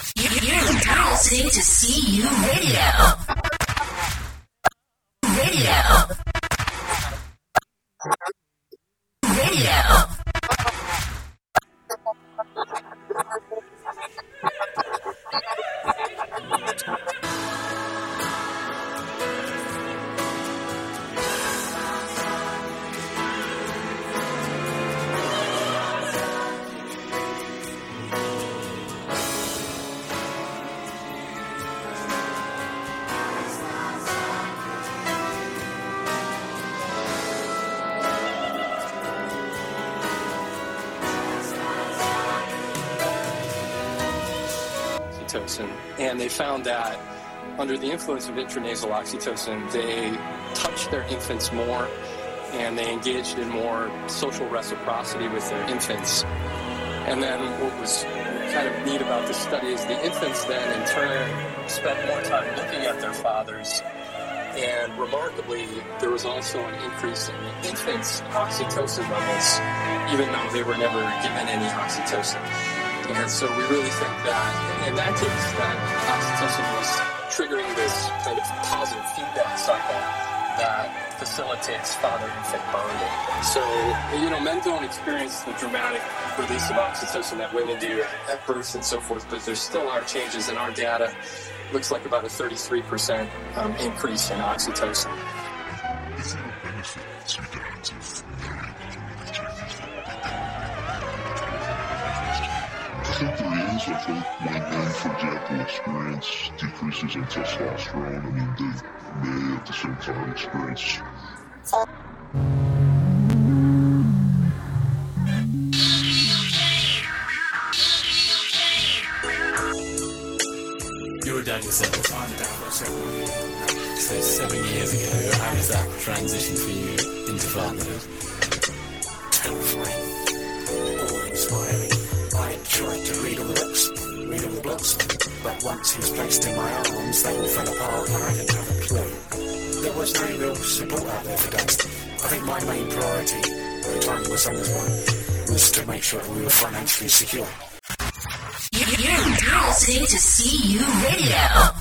You're listening to CU Radio. And they found that under the influence of intranasal oxytocin, they touched their infants more and they engaged in more social reciprocity with their infants. And then what was kind of neat about this study is the infants then in turn spent more time looking at their fathers. And remarkably, there was also an increase in the infants' oxytocin levels, even though they were never given any oxytocin. And so we really think that, in that case, that oxytocin was triggering this kind of positive feedback cycle that facilitates father-infant bonding. So, men don't experience the dramatic release of oxytocin that women do at birth and so forth, but there still are changes in our data. Looks like about a 33% increase in oxytocin. Is there a benefit to dads of marrying with changes? I think there is. I think when men, for example, experience decreases in testosterone, they may at the same time experience. You're a dad yourself. I'm a dad myself. So 7 years ago, how was that transition for you into fatherhood? Terrifying. Or inspiring. I tried to read all the books, but once he was placed in my arms, they all fell apart and I didn't have a clue. There was no real support out there for dads. I think my main priority at the time my son was born was to make sure we were financially secure. You're listening to CU Radio.